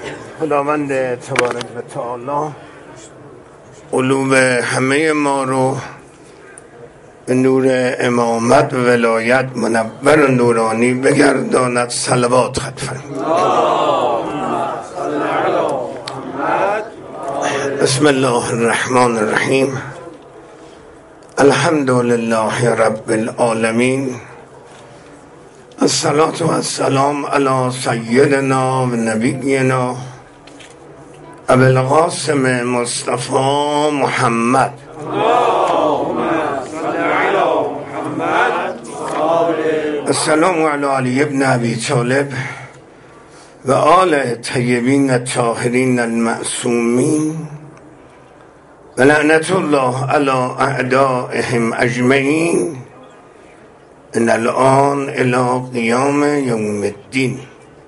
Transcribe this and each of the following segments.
خداوند تبارک و تعالی قلوب همه ما رو به نور امامت و ولایت منور و نورانی بگرداند. صلوات خط فرمایید. بسم الله الرحمن الرحیم. الحمد لله رب العالمین. الصلاة و السلام علی سیدنا و نبینا ابی القاسم مصطفی محمد. السلام علی علی ابن ابی طالب و آل طیبین الطاهرین المعصومین و لعنت الله علی اعدائهم اجمعین ان الان الی قیام یوم الدین.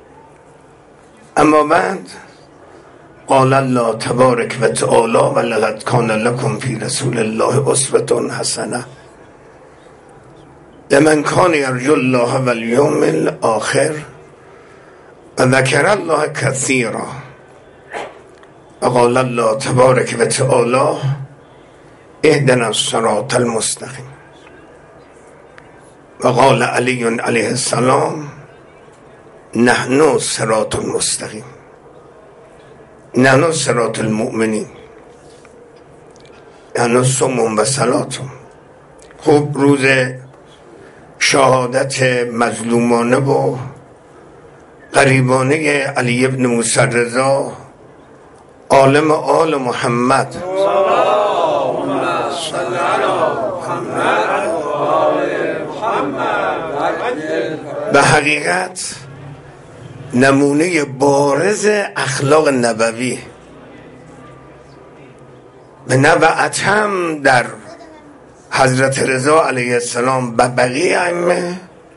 اما بعد، قال الله تبارک و تعالی و لقد کان لکم فی رسول الله اسوة حسنه لمن کان یرجو الله و الیوم الاخر و ذکر الله کثیرا. و قال الله تبارک و تعالی اهدنا الصراط المستقیم. و قال علی علیه السلام نحن الصراط المستقیم، نحن صراط المؤمنین، نحن صم و صلاتم. خوب روز شهادت مظلومانه و غریبانه علی ابن موسی رضا عالم آل محمد به حقیقت نمونه بارز اخلاق نبوی به نبعت هم در حضرت رضا علیه السلام و بقیه ائمه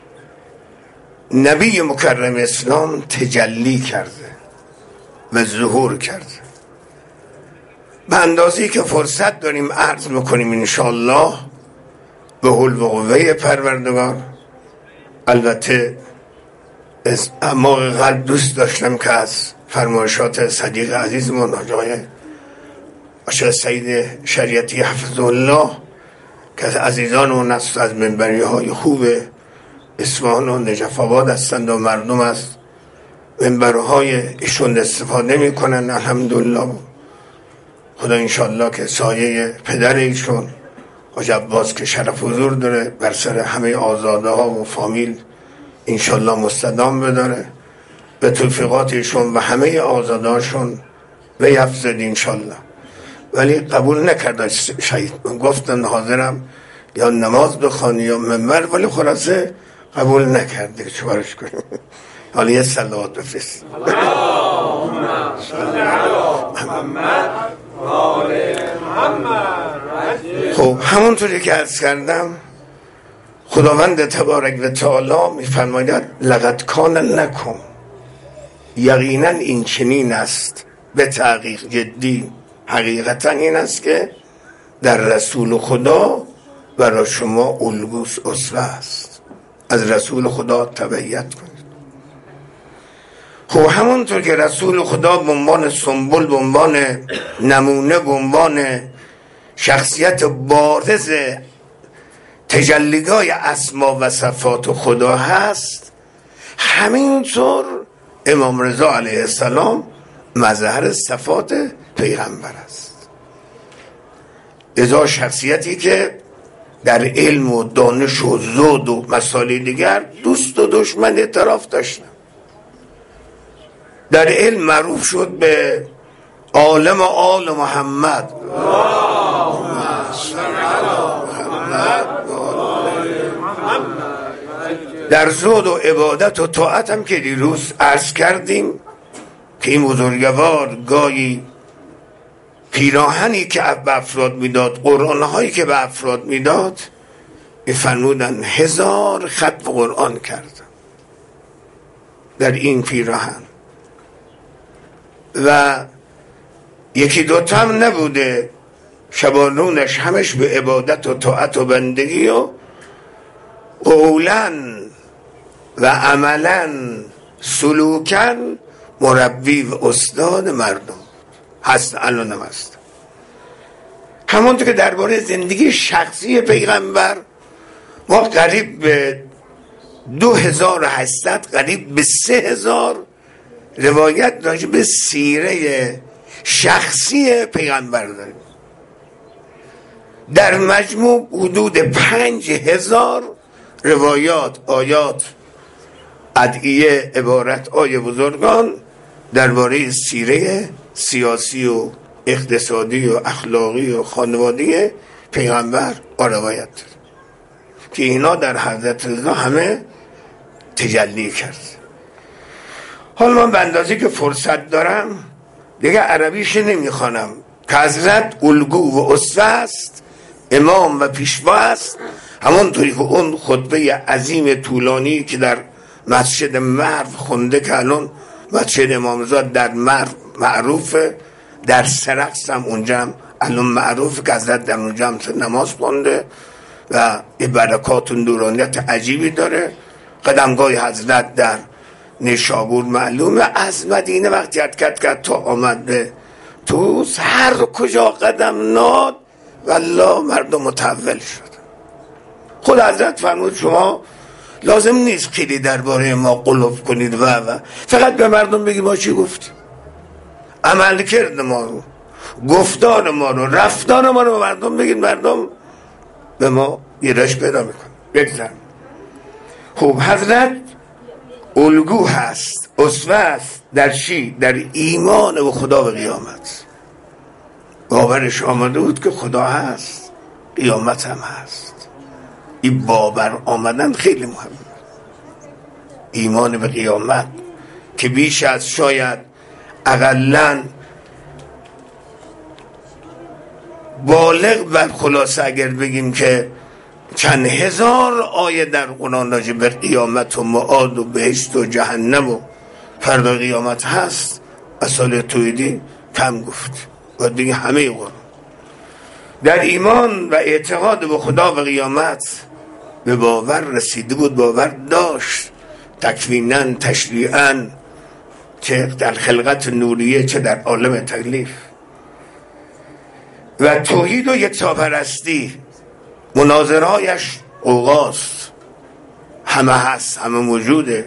نبی مکرم اسلام تجلی کرده و ظهور کرده. به اندازه‌ای که فرصت داریم عرض میکنیم انشاءالله به حول و قوه پروردگار. البته اما قلب دوست داشتم که از فرمایشات صدیق عزیزمون آقای سید شریعتی حفظه الله که از عزیزان و از منبری های خوب اصفهان و نجف آباد هستند و مردم از منبرهای ایشون استفاده میکنن. الحمدلله خدا انشالله که سایه پدر ایشون حاج عباس که شرف حضور داره بر سر همه آزاده ها و فامیل انشالله مستدام بداره، به توفیقات ایشون و همه آزاده هاشون و یفزد انشالله. ولی قبول نکرد شهید، گفتن حاضرم یا نماز بخوانی یا منبر، ولی خلاصه قبول نکرده. چوارش کنیم. حالا یه صلوات بفرست. اللهم صل علی محمد و آل محمد. خب همونطوری که عرض کردم خداوند تبارک و تعالی میفرماید لقد کان لکم، یقینا این چنین است، به تحقیق جدی حقیقتا این است که در رسول خدا برای شما الگوست، اسوه است. از رسول خدا تبعیت کنید. خب همونطور که رسول خدا به عنوان سمبل، به عنوان نمونه، به عنوان شخصیت بارز تجلیگاه اسما و صفات خدا هست، همینطور امام رضا علیه السلام مظهر صفات پیغمبر است. ازا شخصیتی که در علم و دانش و زهد و مسائل دیگر دوست و دشمن اعتراف داشتن. در علم معروف شد به عالم آل محمد. در زهد و عبادت و طاعت هم که دیروز عرض کردیم که این بزرگوار گاهی پیراهنی که به افراد میداد، قرآنهایی که به افراد میداد، میفرمودن 1000 ختم قرآن کردن در این پیراهن و یکی دوتا هم نبوده. شبانونش همش به عبادت و طاعت و بندگی و قولاً و عملاً سلوکن مربی و استاد مردم هست، الانم هست. همونطور که درباره زندگی شخصی پیغمبر ما قریب به 2800 قریب به 3000 روایت راجع به سیره شخصی پیغمبر داریم. در مجموع حدود 5000 روایات، آیات، ادعیه، عبارت های بزرگان درباره سیره سیاسی و اقتصادی و اخلاقی و خانوادگی پیغمبر روایت داره که اینا در حضرت رضا همه تجلی کرد. حالا من به اندازه که فرصت دارم دیگه عربیش نمیخوانم که حضرت الگو و اسوه است، امام و پیشوا است. همونطوری که اون خطبه عظیم طولانی که در مسجد مرو خونده که الان مسجد امامزاده در مرو معروفه، در سرخس هم اونجا هم الان معروفه که حضرت در اونجا هم نماز خونده و برکات و نورانیت عجیبی داره. قدمگاه حضرت در نیشابور معلومه. از مدینه وقتی حرکت کرد تا آمد به طوس، هر کجا قدم ناد والله مردم متحول شد. خود حضرت فرمود شما لازم نیست خیلی درباره ما قلوب کنید و فقط به مردم بگید ما چی گفتیم، عمل کرد ما رو، گفتار ما رو، رفتار ما رو به مردم بگید، مردم به ما گرایش پیدا میکن. بگذارم خوب حضرت الگو هست، اسوه است در چی؟ در ایمان و خدا و قیامت. باورش آمده بود که خدا هست، قیامت هم هست. این باور آمدن خیلی مهمه. ایمان به قیامت که بیش از شاید اقلن بالغ بر خلاصه اگر بگیم که چند هزار آیه در قرآن راجع به قیامت و معاد و بهشت و جهنم و فردا قیامت هست، اصال توحیدی کم گفت و دیگه همه قرآن در ایمان و اعتقاد به خدا و قیامت به باور رسیده بود، باور داشت تکویناً، تشریعاً، چه در خلقت نوریه چه در عالم تکلیف. و توحید و یکتاپرستی مناظرهایش اوغاست، همه هست، همه موجوده.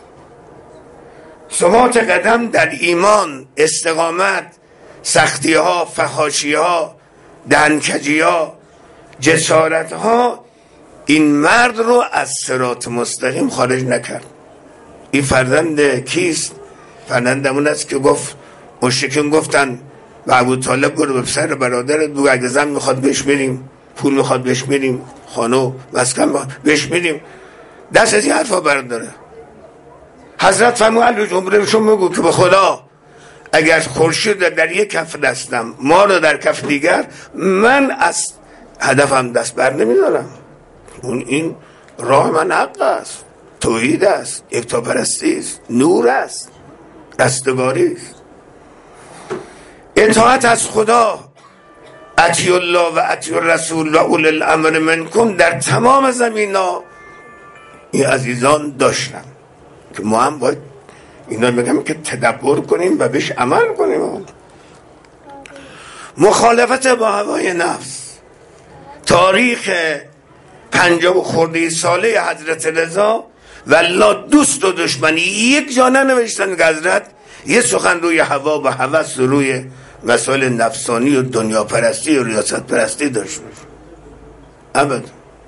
ثبات قدم در ایمان، استقامت، سختی ها، فحاشی ها، دهنکجی ها، جسارت ها این مرد رو از صراط مستقیم خارج نکرد. این فرزند کیست؟ فرزندمون است که گفت مشرکین گفتن و ابوطالب برو به پسر برادرت بگو اگه زن میخواد بهش بریم، پول میخواد بهش بریم، خانه مسکن بهش بریم، دست از این حرفا برداره. حضرت فرمود علی جمهورشون بگو که به خدا اگر خورشید در یک کف دستم، ما رو در کف دیگر، من از هدفم دست بر نمیدارم. این راه من حق است، توحید است، یکتاپرستی است، نور است، رستگاری است. اطاعت از خدا، اطیع الله و اطیع الرسول و اولی الامر منکم در تمام زمینا این عزیزان داشتن که ما هم باید اینا بگم که تدبر کنیم و بهش عمل کنیم. مخالفت با هوای نفس. تاریخ 50 خورده ساله حضرت رضا والله دوست و دشمنی یک جا ننوشتن که حضرت یه سخن روی هوا و هوس و روی مسائل نفسانی و دنیا پرستی و ریاست پرستی داشت باشه. ابدا.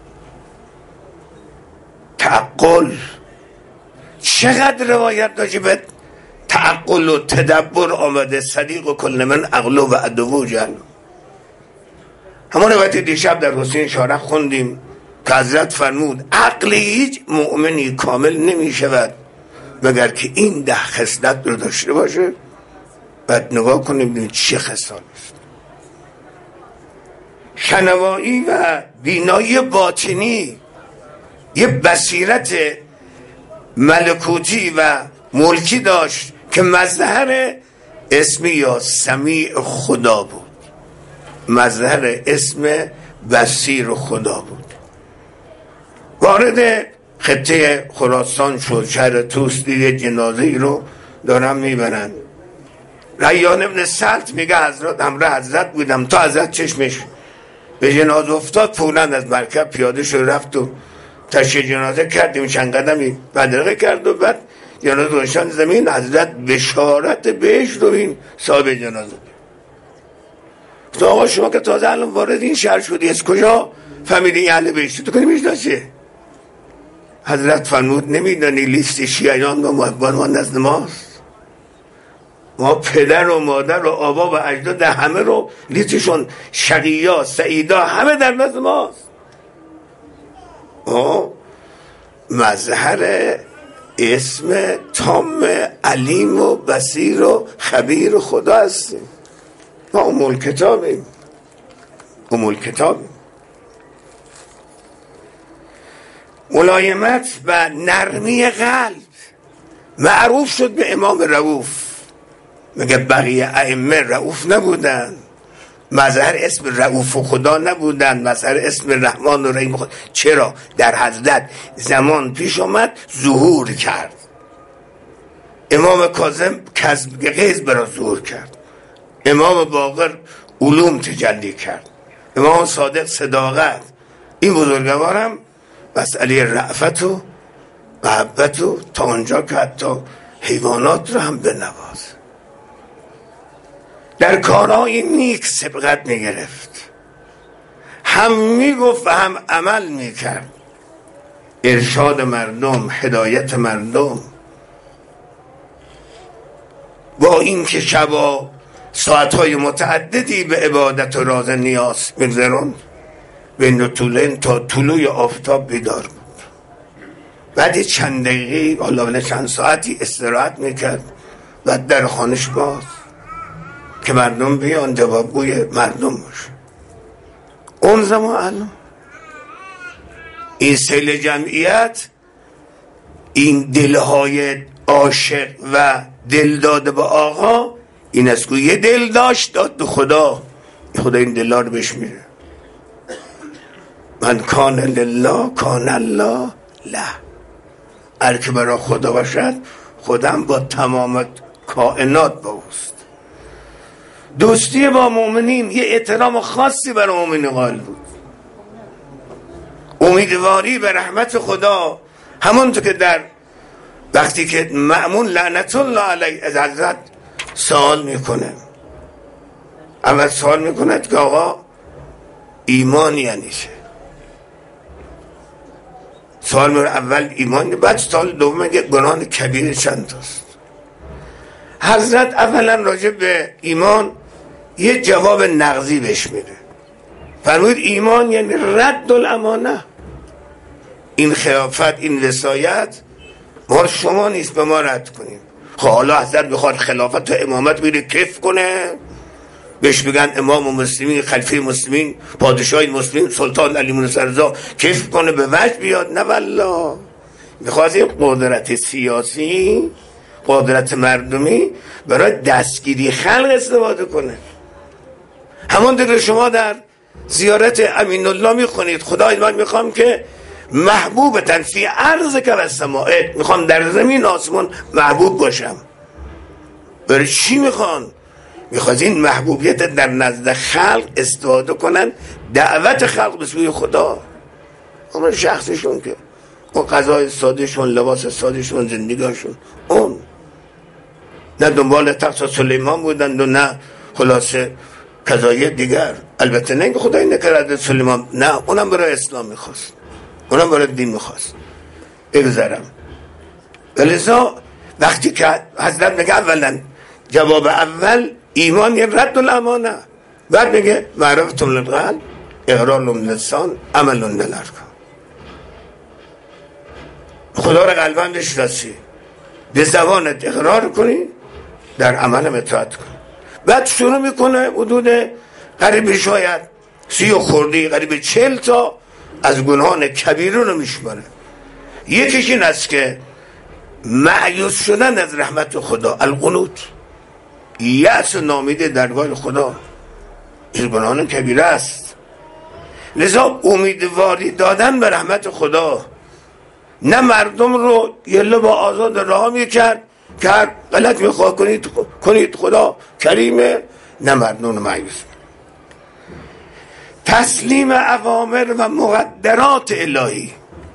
تعقل، چقدر روایت راجع به تعقل و تدبر آمده. صدیق و کل من عقل و عدو جهل. همون روایت دیشب در حسین شارخ خوندیم که حضرت فرمود عقل هیچ مؤمنی کامل نمی شود مگر که این 10 خصلت رو داشته باشه. بعد نگاه کنیم ببینیم چه خصال است. شنوایی و بینایی باطنی، یه بصیرت ملکوتی و ملکی داشت که مظهر اسمی یا سمیع خدا بود، مظهر اسم بصیر خدا بود. وارد خطه خراسان شد، شهر طوس، دید جنازه ای رو دارم میبرن. ریان ابن سلط میگه حضرت همراه حضرت بودم تا حضرت چشمش به جنازه افتاد، فوراً از مرکب پیاده شد رفت و تشییع جنازه کردیم، چند قدمی بدرقه کرد و بعد جنازه روشان زمین. حضرت بشارت بهش رو این صاحب جنازه تو آقا شما که تازه الان وارد این شهر شدی از کجا فهمیدی اهل بهشتی؟ تو کنی میشناسه؟ حضرت فرمود نمیدانی لیست شیعیان و محبان نزد ماست؟ ما پدر و مادر و آبا و اجداد همه رو لیستشون شقیا سعیدا همه در نزد ماست. مظهر اسم تام علیم و بصیر و خبیر خدا هستیم. ما ام کتابیم. ملایمت و نرمی قلب معروف شد به امام رؤوف. مگه بقیه ائمه رؤوف نبودن؟ مظهر اسم رؤوف و خدا نبودن؟ مظهر اسم رحمان و رحیم خدا؟ چرا؟ در حضرت زمان پیش آمد ظهور کرد. امام کاظم غیظ برا ظهور کرد. امام باقر علوم تجلی کرد. امام صادق صداقت. این بزرگوار هم مسئله رأفت و محبت و تا اونجا که حتی حیوانات رو هم بنواز. در کارهای نیک سبقت میگرفت، هم میگفت و هم عمل میکرد. ارشاد مردم، هدایت مردم. با این که شبا ساعتهای متعددی به عبادت و راز نیاز میگذرند، بین طولین تا طلوع آفتاب بیدار بود. بعد چند دقیقه حالا چند ساعتی استراحت میکرد و در خانش باز که مردم بیان جوابگوی مردم باشه. اون زمان الان این سیل جمعیت، این دلهای عاشق و دل داده به آقا، این از که یه دل داشت داد به خدا این دلها رو بهش میره. من کان لله کان الله له. هر که برای خدا باشد خودم با تمام کائنات با اوست. دوستی با مؤمنین یه احترام خاصی برای مؤمنین قائل بود. امیدواری به رحمت خدا، همونطور که در وقتی که مأمون لعنت الله علیه از حضرت سوال میکنه، اول سوال میکند که آقا ایمان یعنی چه؟ سوال اول ایمان، بعد سوال دوم میگه گناه کبیر چند تاست. حضرت اولا راجع به ایمان یه جواب نقضی بهش میده. فرمود ایمان یعنی رد الامانه. این خلافت، این وصایت ما شما نیست به ما رد کنیم. حالا حضرت بخواد خلافت و امامت میره کیف کنه، بهش بگن امام و مسلمین، خلیفه مسلمین، پادشاه مسلمین، سلطان علی موسی رضا کیف کنه به وجه بیاد؟ نه والله. میخواد این قدرت سیاسی، قدرت مردمی برای دستگیری خلق استفاده کنه. همون دیگه شما در زیارت امین الله میخونید خدای من میخوام که محبوبتن فی ارض که و سماعت، میخوام در زمین آسمان محبوب باشم. برای چی میخوان؟ میخواد این محبوبیت در نزد خلق استفاده کنن، دعوت خلق به سوی خدا. اون شخصشون که اون غذای سادهشون، لباس سادهشون، زندگیشون، اون نه دنبال تخت سلیمان بودند و نه خلاصه قضایای دیگر. البته نه که خدای نکرده سلیمان، نه، اونم برای اسلام میخواست، اونم برای دین میخواست. بگذارم. ولذا وقتی که حضرت میگه اولا جواب اول ایمان یه رد الامانه، بعد میگه معرفتم للقلب، اقرار للسان، عمل للارکان. خدا رو قلباً بشناسی، به زبانت اقرار کنی، در عملم اطاعت کنی. بعد شروع میکنه حدود قریب شاید 30 خردی قریب 40 تا از گناهان کبیره رو میشماره. یکیش این است که مایوس شدن از رحمت خدا، القنوط، یأس نامیده درگاه خدا، این گناهان کبیره است. لذا امیدواری دادن به رحمت خدا، نه مردم رو یله با آزاد راه میکرد کرد غلط میخواه کنید خدا کریمه، نه مردون مایوس. تسلیم اوامر و مقدرات الهی.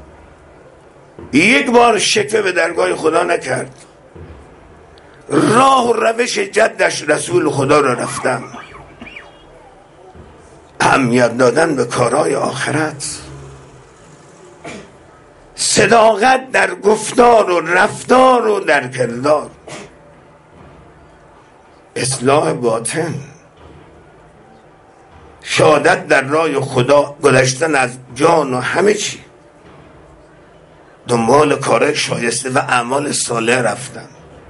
یک بار شکوه به درگاه خدا نکرد، راه و روش جدش رسول خدا را رفتن. اهمیت دادن به کارهای آخرت، صداقت در گفتار و رفتار و در کردار، اصلاح باطن، شهادت در راه خدا، گذشتن از جان و همه چی، دنبال کارهای شایسته و اعمال صالح رفتن،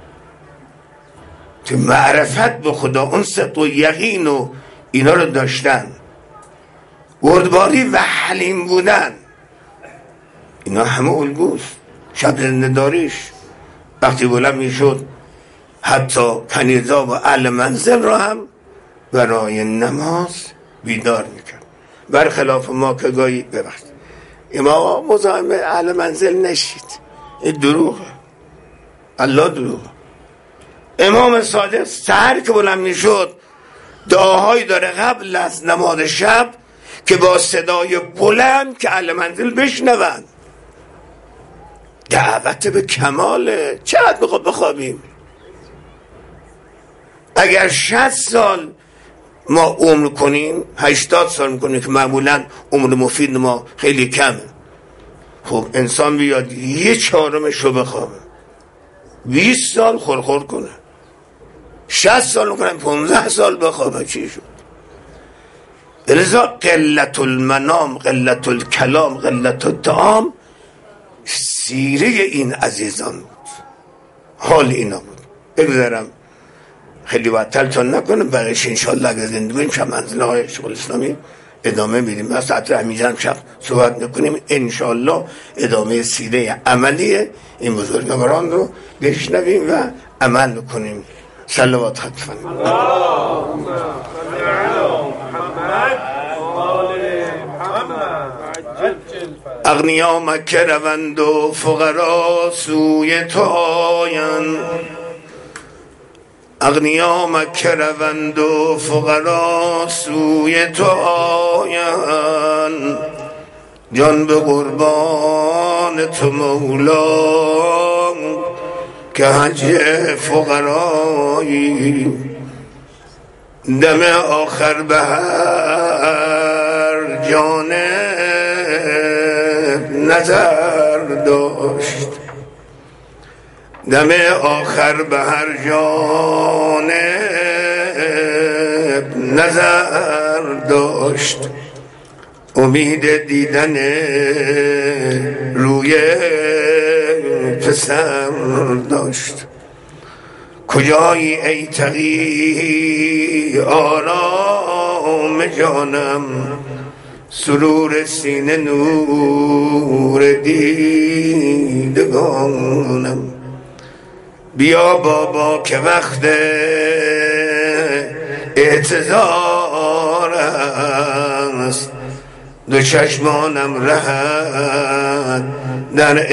تو معرفت به خدا اون صدق و یقین و اینا رو داشتن، بردباری و حلیم بودن، اینا همه الگوست. شب زنده‌داریش وقتی بلند میشد حتی کنیزا و اهل منزل را هم برای نماز بیدار میکرد، برخلاف ما که گاهی ببخشید ما مزاحم اهل منزل نشید، این دروغه، الله دروغه. امام صادق سحر که بلند میشد دعاهایی داره قبل از نماز شب که با صدای بلند که اهل منزل بشنون، دعوت به کماله. چقدر میخواد بخوابیم؟ اگر 60 سال ما عمر کنیم، 80 سال میکنیم که معمولا عمر مفید ما خیلی کمه، خب انسان بیاد 1/4 رو بخوابه، 20 سال خورخور کنه، 60 سال میکنه 15 سال بخوابه، چی شد؟ لذا قلت المنام، قلت الکلام، قلت الطعام سیره این عزیزان بود، حال اینا بود. بگذارم خیلی باید تلتون نکنم، بقیش انشاءالله اگر زنده بودیم شب منزله های شغل اسلامی ادامه میدیم، از ساعت همیجان شب صحبت نکنیم، انشاءالله ادامه سیره عملی این بزرگواران رو بشنویم و عمل کنیم. صلوات خط کنیم. اللهم صل علی محمد و آل محمد. اغنیا مکه روند و فقرا سوی تو آیند، اغنیا مکه روند و فقرا سوی تو آیند، جان به قربان تو مولا که حج فقرایی، دم آخر به هر جانب نظر داشت، دم آخر به هر جانب نظر داشت، امید دیدن روی پسر داشت. کجایی ای تقی آرام جانم، سرور سینه نور دیدگانم، بیا بابا که وقت اعتذار است، دو چشمانم رهد در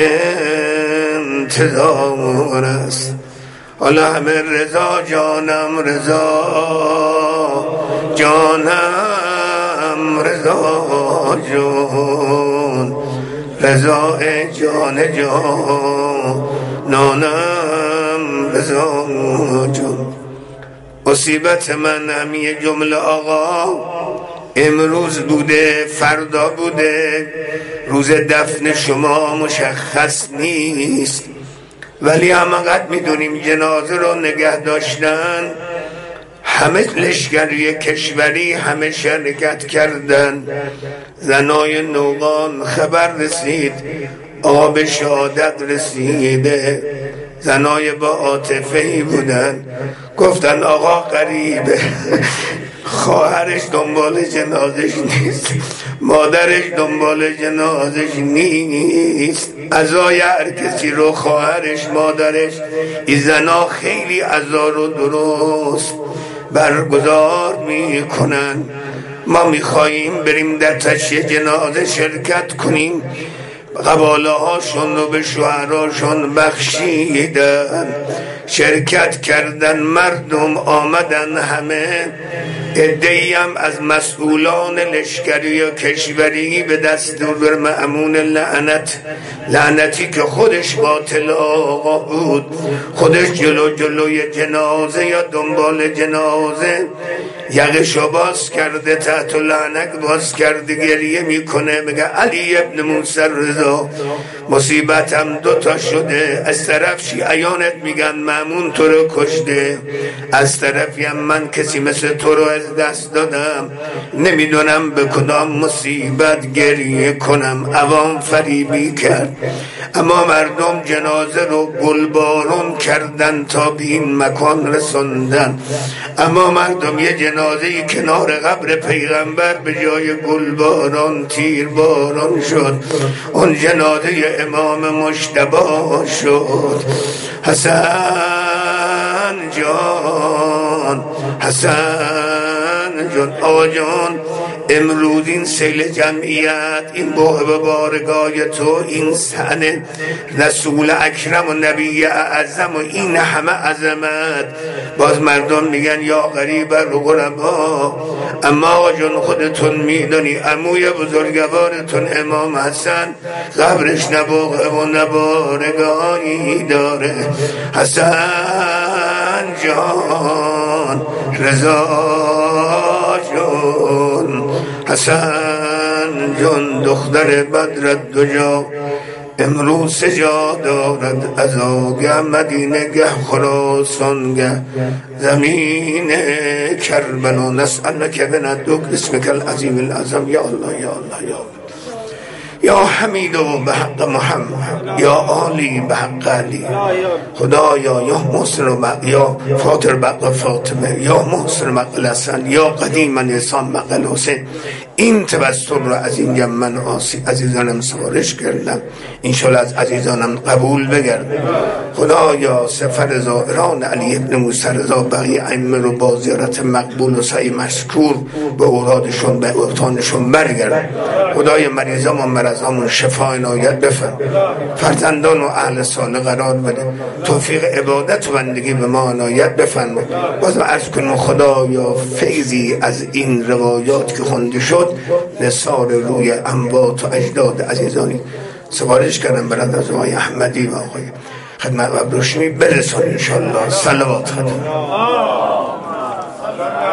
انتظار است. حالا همه رضا جانم، رضا جانم، رضا جان، رضا جان جانانم، رضا جان. مصیبت من همی جمله آقا امروز بوده فردا بوده، روز دفن شما مشخص نیست، ولی همانقدر میدونیم جنازه رو نگه داشتن، همه لشکری کشوری همه شرکت کردن. زنای نوقان خبر رسید آب شهادت رسیده، زنای با عاطفه‌ای بودن، گفتن آقا غریبه، خواهرش دنبال جنازش نیست، مادرش دنبال جنازش نیست، عزای هر کسی رو خواهرش مادرش این زنا خیلی عزا رو درست برگزار میکنن. ما میخواییم بریم در تشییع جنازه شرکت کنیم، قباله هاشون رو به شعراشون بخشیدن، شرکت کردن مردم آمدن همه، عده‌ای هم از مسئولان لشکری و کشوری به دستور مأمون لعنتی که خودش باطل آقا بود، خودش جلوی جنازه یا دنبال جنازه یقشو باز کرده، تحت لعنک باز کرده، گریه میکنه، میگه علی ابن موسی رضا مصیبتم دوتا شده، از طرف شیعیانت میگن مأمون تو رو کشته، از طرفی هم من کسی مثل تو رو از دست دادم، نمیدونم به کدام مصیبت گریه کنم. عوام فریبی کرد، اما مردم جنازه رو گلبارون کردن تا به این مکان رسوندن. اما مردم یه جنازه کنار قبر پیغمبر به جای گلباران تیرباران شد، اون جنازه امام مجتبی شد. حسن جان، حسن جان، آقا جان، امروز این سیل جمعیت، این بوه به بارگاه تو، این سحن رسول اکرم و نبی اعظم و این همه عظمت، باز مردم میگن یا غریب الغربا. اما آقا جان خودتون میدونی عموی بزرگوارتون امام حسن قبرش نبوغه و نبارگاهی داره. حسن جان، رضا جان، حسن جان، دختر بدر دجا امروز سجا دارد ازا، گه مدینه گه خراسان گه زمین کربلا. نسألک بندک اسمک العظیم العظم، یا الله یا الله یا الله، یا حمید و به حق محمد، یا عالی به حق علی، خدایا یا محسن و یا فاطر بقل فاطمه، یا محسن بقل حسن، یا قدیم انسان بقل حسین. این توسل رو از این من عزیزانم سفارش کردم، انشالله از عزیزانم قبول بگرد. خدایا سفر زائران علی ابن موسی رضا بقیه ائمه رو با زیارت مقبول و سعی مشکور به اورادشون به اوطانشون برگرد. خدای مریضان و مرضامون شفا عنایت بفرما، فرزندان و اهل صالح قرار بده، توفیق عبادت و بندگی به ما عنایت بفرما. باز عرض کنم خدایا فیضی از این روایات که خونده شد نثار روی اموات و اجداد عزیزانی سفارش کردم برای رضای احمدی و آقای خدمت و ابروشمی برسان انشالله. صلوات خدمت